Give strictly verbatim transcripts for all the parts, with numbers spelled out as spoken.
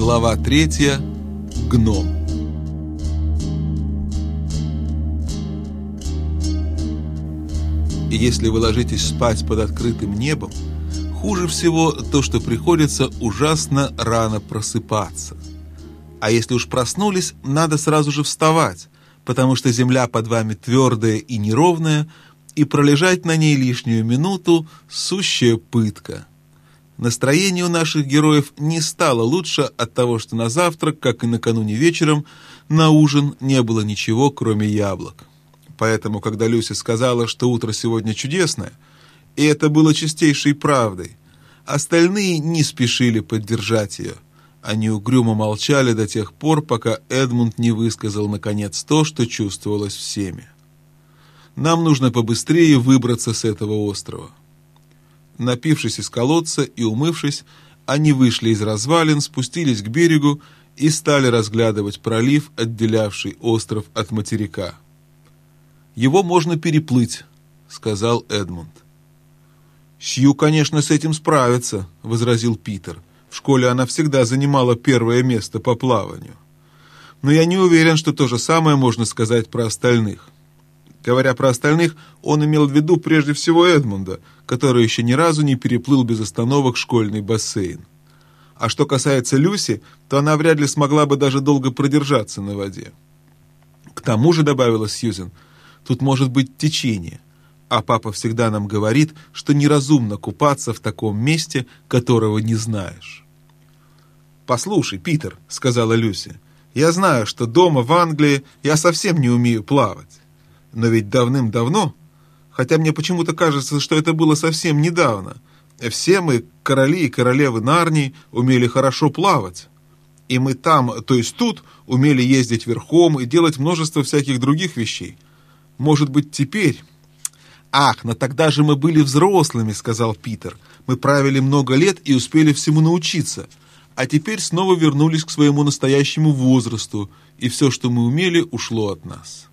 Глава третья. Гном. И если вы ложитесь спать под открытым небом, хуже всего то, что приходится ужасно рано просыпаться. А если уж проснулись, надо сразу же вставать, потому что земля под вами твердая и неровная, и пролежать на ней лишнюю минуту – сущая пытка. Настроение у наших героев не стало лучше от того, что на завтрак, как и накануне вечером, на ужин не было ничего, кроме яблок. Поэтому, когда Люси сказала, что утро сегодня чудесное, и это было чистейшей правдой, остальные не спешили поддержать ее. Они угрюмо молчали до тех пор, пока Эдмунд не высказал наконец то, что чувствовалось всеми. «Нам нужно побыстрее выбраться с этого острова». Напившись из колодца и умывшись, они вышли из развалин, спустились к берегу и стали разглядывать пролив, отделявший остров от материка. «Его можно переплыть», — сказал Эдмунд. «Сью, конечно, с этим справится», — возразил Питер. «В школе она всегда занимала первое место по плаванию. Но я не уверен, что то же самое можно сказать про остальных». Говоря про остальных, он имел в виду прежде всего Эдмунда, который еще ни разу не переплыл без остановок школьный бассейн. А что касается Люси, то она вряд ли смогла бы даже долго продержаться на воде. К тому же, добавила Сьюзен, тут может быть течение, а папа всегда нам говорит, что неразумно купаться в таком месте, которого не знаешь. «Послушай, Питер», — сказала Люси, — «я знаю, что дома в Англии я совсем не умею плавать. Но ведь давным-давно, хотя мне почему-то кажется, что это было совсем недавно, все мы, короли и королевы Нарнии, умели хорошо плавать. И мы там, то есть тут, умели ездить верхом и делать множество всяких других вещей. Может быть, теперь...» «Ах, но тогда же мы были взрослыми», — сказал Питер. «Мы правили много лет и успели всему научиться. А теперь снова вернулись к своему настоящему возрасту, и все, что мы умели, ушло от нас».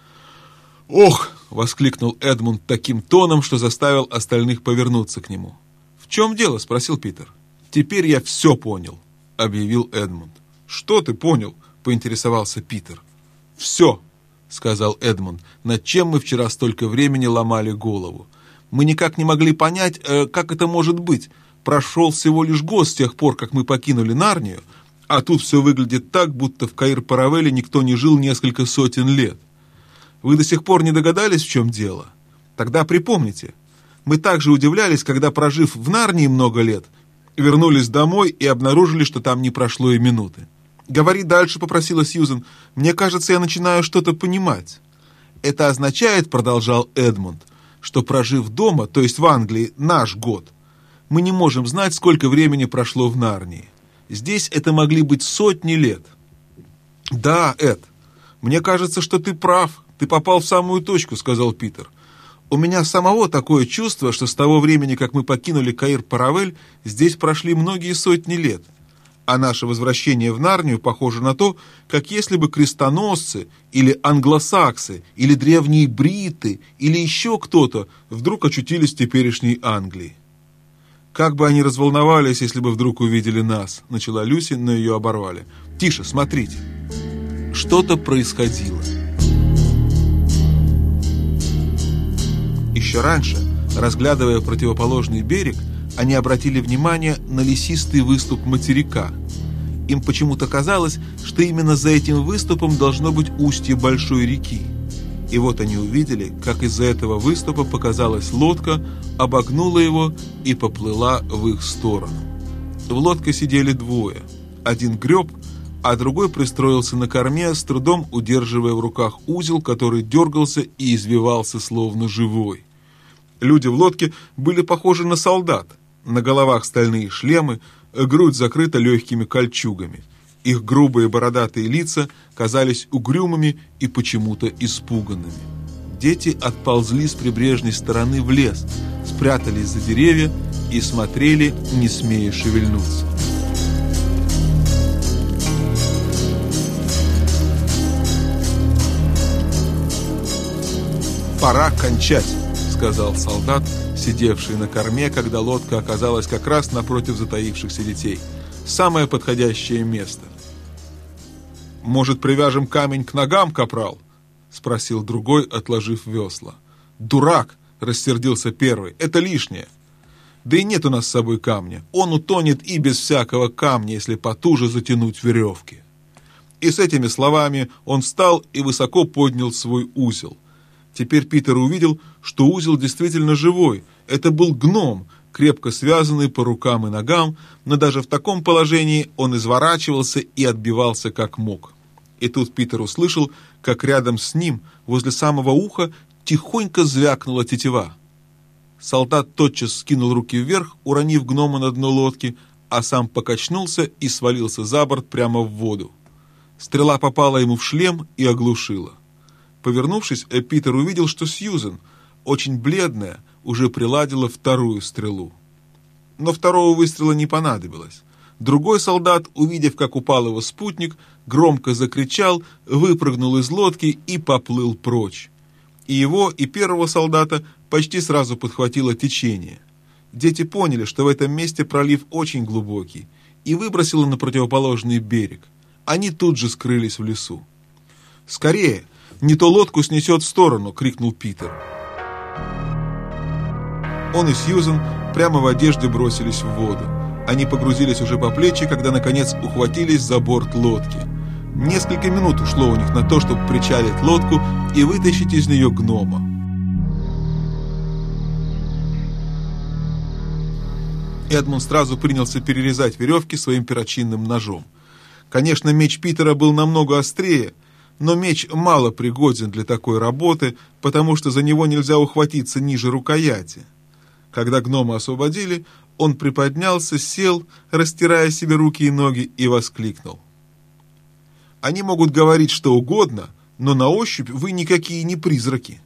«Ох!» — воскликнул Эдмунд таким тоном, что заставил остальных повернуться к нему. «В чем дело?» — спросил Питер. «Теперь я все понял», — объявил Эдмунд. «Что ты понял?» — поинтересовался Питер. «Все», — сказал Эдмунд, — «над чем мы вчера столько времени ломали голову. Мы никак не могли понять, э, как это может быть. Прошел всего лишь год с тех пор, как мы покинули Нарнию, а тут все выглядит так, будто в Каир-Паравелле никто не жил несколько сотен лет. Вы до сих пор не догадались, в чем дело? Тогда припомните. Мы также удивлялись, когда, прожив в Нарнии много лет, вернулись домой и обнаружили, что там не прошло и минуты. «Говори дальше», — попросила Сьюзен. «Мне кажется, я начинаю что-то понимать». «Это означает, — продолжал Эдмунд, — что, прожив дома, то есть в Англии, наш год, мы не можем знать, сколько времени прошло в Нарнии. Здесь это могли быть сотни лет». «Да, Эд, мне кажется, что ты прав. Ты попал в самую точку», — сказал Питер. «У меня самого такое чувство, что с того времени, как мы покинули Каир-Паравель, здесь прошли многие сотни лет. А наше возвращение в Нарнию похоже на то, как если бы крестоносцы, или англосаксы, или древние бриты, или еще кто-то вдруг очутились в теперешней Англии». «Как бы они разволновались, если бы вдруг увидели нас», — начала Люси, но ее оборвали. «Тише, смотрите». Что-то происходило. Еще раньше, разглядывая противоположный берег, они обратили внимание на лесистый выступ материка. Им почему-то казалось, что именно за этим выступом должно быть устье большой реки. И вот они увидели, как из-за этого выступа показалась лодка, обогнула его и поплыла в их сторону. В лодке сидели двое. Один греб, а другой пристроился на корме, с трудом удерживая в руках узел, который дергался и извивался, словно живой. Люди в лодке были похожи на солдат. На головах стальные шлемы, грудь закрыта легкими кольчугами. Их грубые бородатые лица казались угрюмыми и почему-то испуганными. Дети отползли с прибрежной стороны в лес, спрятались за деревья и смотрели, не смея шевельнуться. «Пора кончать», — сказал солдат, сидевший на корме, когда лодка оказалась как раз напротив затаившихся детей. самое подходящее место. «Может, привяжем камень к ногам, капрал?» — спросил другой, отложив весла. «Дурак!» — рассердился первый. «Это лишнее. Да и нет у нас с собой камня. Он утонет и без всякого камня, если потуже затянуть веревки». И с этими словами он встал и высоко поднял свой узел. Теперь Питер увидел, что узел действительно живой. Это был гном, крепко связанный по рукам и ногам, но даже в таком положении он изворачивался и отбивался как мог. И тут Питер услышал, как рядом с ним, возле самого уха, тихонько звякнула тетива. Солдат тотчас скинул руки вверх, уронив гнома на дно лодки, а сам покачнулся и свалился за борт прямо в воду. Стрела попала ему в шлем и оглушила. Повернувшись, Питер увидел, что Сьюзен, очень бледная, уже приладила вторую стрелу. Но второго выстрела не понадобилось. Другой солдат, увидев, как упал его спутник, громко закричал, выпрыгнул из лодки и поплыл прочь. И его, и первого солдата почти сразу подхватило течение. Дети поняли, что в этом месте пролив очень глубокий, и выбросило на противоположный берег. Они тут же скрылись в лесу. «Скорее! Не то лодку снесет в сторону!» — крикнул Питер. Он и Сьюзен прямо в одежде бросились в воду. Они погрузились уже по плечи, когда, наконец, ухватились за борт лодки. Несколько минут ушло у них на то, чтобы причалить лодку и вытащить из нее гнома. Эдмунд сразу принялся перерезать веревки своим перочинным ножом. Конечно, меч Питера был намного острее, но меч мало пригоден для такой работы, потому что за него нельзя ухватиться ниже рукояти. Когда гнома освободили, он приподнялся, сел, растирая себе руки и ноги, и воскликнул: «Они могут говорить что угодно, но на ощупь вы никакие не призраки».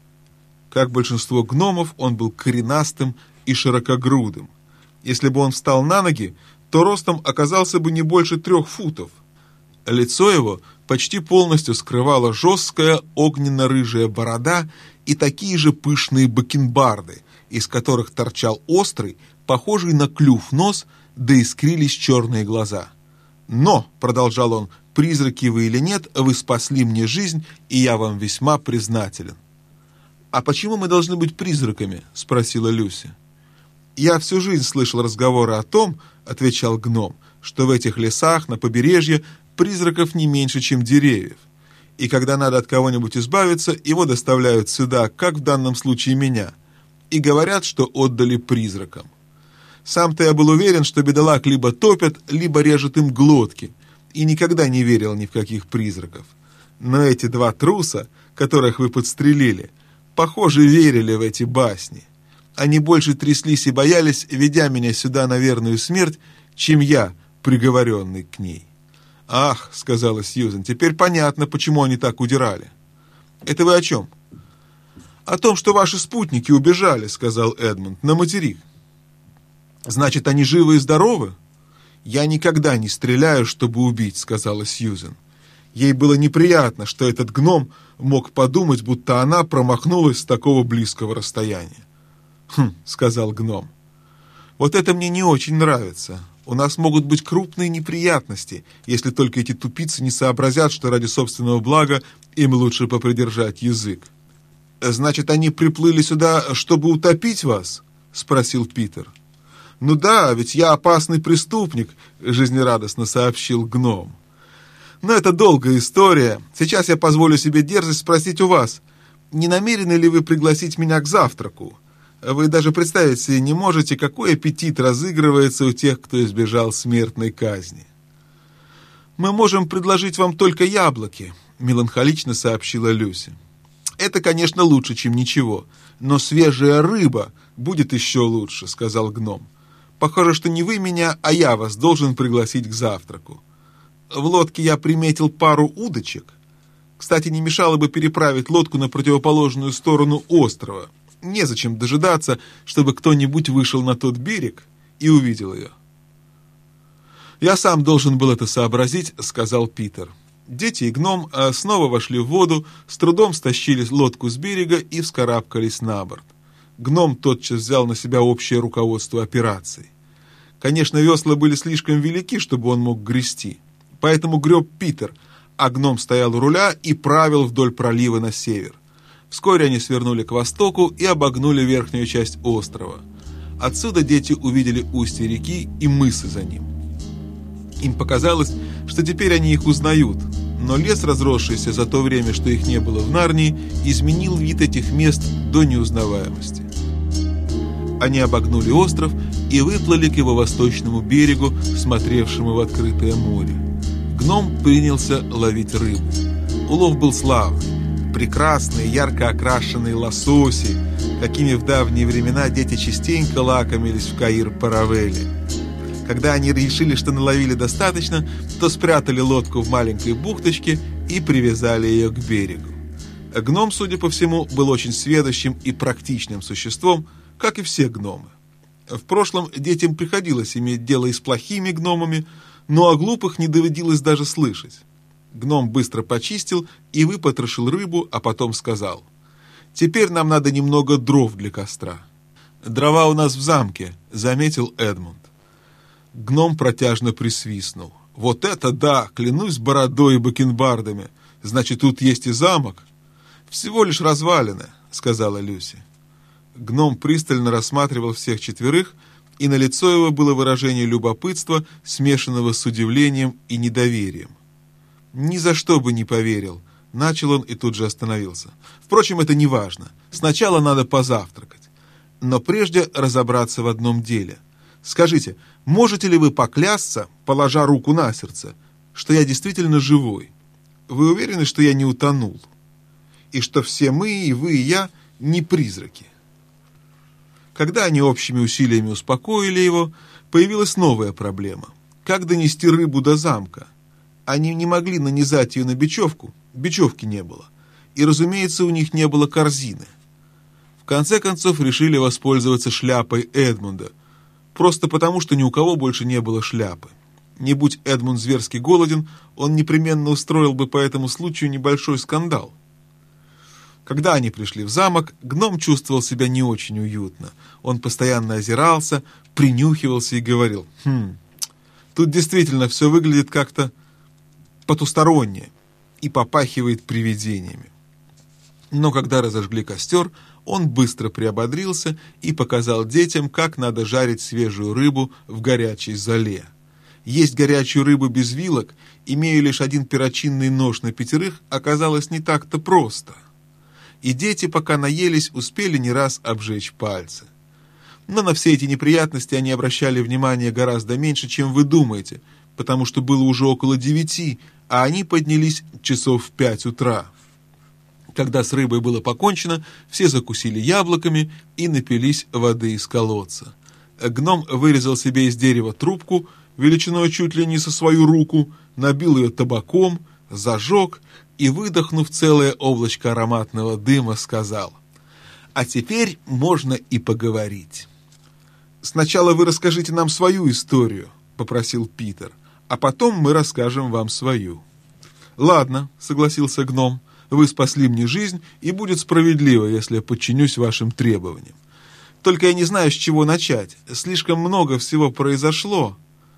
Как большинство гномов, он был коренастым и широкогрудым. Если бы он встал на ноги, то ростом оказался бы не больше трех футов. Лицо его почти полностью скрывала жесткая огненно-рыжая борода и такие же пышные бакенбарды, из которых торчал острый, похожий на клюв нос, да искрились черные глаза. «Но», — продолжал он, — «призраки вы или нет, вы спасли мне жизнь, и я вам весьма признателен». «А почему мы должны быть призраками?» — спросила Люси. «Я всю жизнь слышал разговоры о том, — отвечал гном, — что в этих лесах на побережье призраков не меньше, чем деревьев. И когда надо от кого-нибудь избавиться, его доставляют сюда, как в данном случае меня, и говорят, что отдали призракам. Сам-то я был уверен, что бедолаг либо топят, либо режут им глотки, и никогда не верил ни в каких призраков. Но эти два труса, которых вы подстрелили, похоже, верили в эти басни. Они больше тряслись и боялись, ведя меня сюда на верную смерть, чем я, приговоренный к ней». «Ах», — сказала Сьюзен, — «теперь понятно, почему они так удирали». «Это вы о чем?» «О том, что ваши спутники убежали», — сказал Эдмунд, — «на материк». «Значит, они живы и здоровы?» «Я никогда не стреляю, чтобы убить», — сказала Сьюзен. Ей было неприятно, что этот гном мог подумать, будто она промахнулась с такого близкого расстояния. «Хм», — сказал гном, — «вот это мне не очень нравится. У нас могут быть крупные неприятности, если только эти тупицы не сообразят, что ради собственного блага им лучше попридержать язык». «Значит, они приплыли сюда, чтобы утопить вас?» — спросил Питер. «Ну да, ведь я опасный преступник», — жизнерадостно сообщил гном. «Но это долгая история. Сейчас я позволю себе дерзость спросить у вас, не намерены ли вы пригласить меня к завтраку? Вы даже представить себе не можете, какой аппетит разыгрывается у тех, кто избежал смертной казни». «Мы можем предложить вам только яблоки», — меланхолично сообщила Люси. «Это, конечно, лучше, чем ничего, но свежая рыба будет еще лучше», — сказал гном. «Похоже, что не вы меня, а я вас должен пригласить к завтраку. В лодке я приметил пару удочек. Кстати, не мешало бы переправить лодку на противоположную сторону острова. Незачем дожидаться, чтобы кто-нибудь вышел на тот берег и увидел ее». «Я сам должен был это сообразить», — сказал Питер. Дети и гном снова вошли в воду, с трудом стащили лодку с берега и вскарабкались на борт. Гном тотчас взял на себя общее руководство операцией. Конечно, весла были слишком велики, чтобы он мог грести. Поэтому греб Питер, а гном стоял у руля и правил вдоль пролива на север. Вскоре они свернули к востоку и обогнули верхнюю часть острова. Отсюда дети увидели устье реки и мысы за ним. Им показалось, что теперь они их узнают, но лес, разросшийся за то время, что их не было в Нарнии, изменил вид этих мест до неузнаваемости. Они обогнули остров и выплыли к его восточному берегу, смотревшему в открытое море. Гном принялся ловить рыбу. Улов был славный. Прекрасные, ярко окрашенные лососи, какими в давние времена дети частенько лакомились в Каир-Паравелле. Когда они решили, что наловили достаточно, то спрятали лодку в маленькой бухточке и привязали ее к берегу. Гном, судя по всему, был очень сведущим и практичным существом, как и все гномы. В прошлом детям приходилось иметь дело и с плохими гномами, но о глупых не доводилось даже слышать. Гном быстро почистил и выпотрошил рыбу, а потом сказал: «Теперь нам надо немного дров для костра». «Дрова у нас в замке», — заметил Эдмунд. Гном протяжно присвистнул. «Вот это да! Клянусь бородой и бакенбардами! Значит, тут есть и замок?» «Всего лишь развалины», — сказала Люси. Гном пристально рассматривал всех четверых, и на лицо его было выражение любопытства, смешанного с удивлением и недоверием. «Ни за что бы не поверил», — начал он и тут же остановился. «Впрочем, это не важно. Сначала надо позавтракать. Но прежде разобраться в одном деле. Скажите, можете ли вы поклясться, положа руку на сердце, что я действительно живой? Вы уверены, что я не утонул? И что все мы, и вы, и я, не призраки?» Когда они общими усилиями успокоили его, появилась новая проблема. Как донести рыбу до замка? Они не могли нанизать ее на бечевку, бечевки не было. И, разумеется, у них не было корзины. В конце концов решили воспользоваться шляпой Эдмунда, просто потому, что ни у кого больше не было шляпы. Не будь Эдмунд зверски голоден, он непременно устроил бы по этому случаю небольшой скандал. Когда они пришли в замок, гном чувствовал себя не очень уютно. Он постоянно озирался, принюхивался и говорил: «Хм, тут действительно все выглядит как-то потусторонне и попахивает привидениями». Но когда разожгли костер, он быстро приободрился и показал детям, как надо жарить свежую рыбу в горячей золе. Есть горячую рыбу без вилок, имея лишь один перочинный нож на пятерых, оказалось не так-то просто. И дети, пока наелись, успели не раз обжечь пальцы. Но на все эти неприятности они обращали внимание гораздо меньше, чем вы думаете, потому что было уже около девяти, а они поднялись часов в пять утра. Когда с рыбой было покончено, все закусили яблоками и напились воды из колодца. Гном вырезал себе из дерева трубку, величиной чуть ли не со свою руку, набил ее табаком, зажег и, выдохнув целое облачко ароматного дыма, сказал: «А теперь можно и поговорить». «Сначала вы расскажите нам свою историю», — попросил Питер, «а потом мы расскажем вам свою». «Ладно», — согласился гном, — «вы спасли мне жизнь, и будет справедливо, если я подчинюсь вашим требованиям. Только я не знаю, с чего начать. Слишком много всего произошло».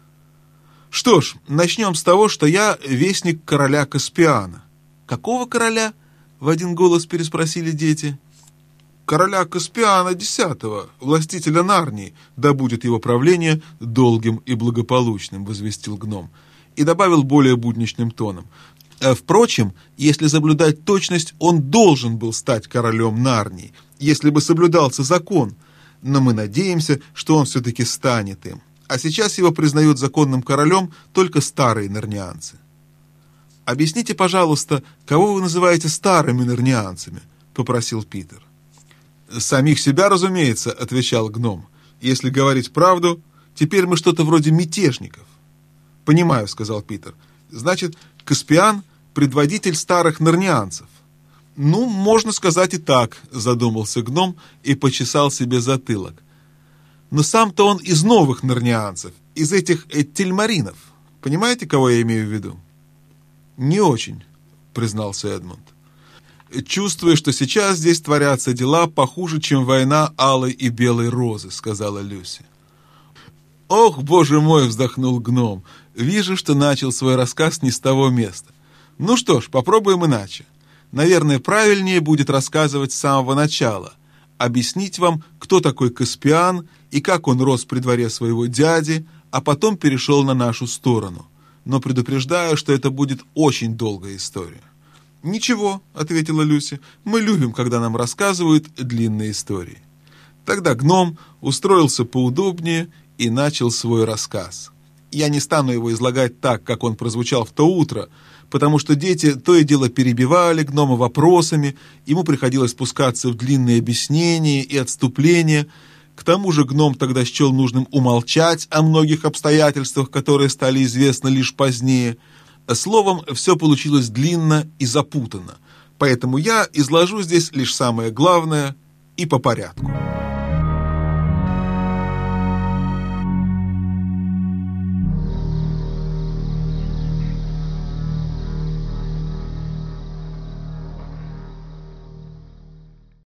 «Что ж, начнем с того, что я вестник короля Каспиана». «Какого короля?» — в один голос переспросили дети. «Короля Каспиана Десятого, властителя Нарнии, да будет его правление долгим и благополучным», — возвестил гном, и добавил более будничным тоном: «Впрочем, если соблюдать точность, он должен был стать королем Нарнии, если бы соблюдался закон, но мы надеемся, что он все-таки станет им. А сейчас его признают законным королем только старые нарнианцы». «Объясните, пожалуйста, кого вы называете старыми нарнианцами?» — попросил Питер. «Самих себя, разумеется», — отвечал гном. «Если говорить правду, теперь мы что-то вроде мятежников». «Понимаю», — сказал Питер. «Значит, Каспиан — предводитель старых нарнианцев». «Ну, можно сказать и так», — задумался гном и почесал себе затылок. «Но сам-то он из новых нарнианцев, из этих э, тельмаринов. Понимаете, кого я имею в виду?» «Не очень», — признался Эдмунд. «Чувствую, что сейчас здесь творятся дела похуже, чем война алой и белой розы», — сказала Люси. «Ох, боже мой!» — вздохнул гном. «Вижу, что начал свой рассказ не с того места. Ну что ж, попробуем иначе. Наверное, правильнее будет рассказывать с самого начала, объяснить вам, кто такой Каспиан и как он рос при дворе своего дяди, а потом перешел на нашу сторону. Но предупреждаю, что это будет очень долгая история». «Ничего», — ответила Люся, — «мы любим, когда нам рассказывают длинные истории». Тогда гном устроился поудобнее и начал свой рассказ. Я не стану его излагать так, как он прозвучал в то утро, потому что дети то и дело перебивали гнома вопросами, ему приходилось спускаться в длинные объяснения и отступления. К тому же гном тогда счел нужным умолчать о многих обстоятельствах, которые стали известны лишь позднее. Словом, все получилось длинно и запутанно, поэтому я изложу здесь лишь самое главное и по порядку.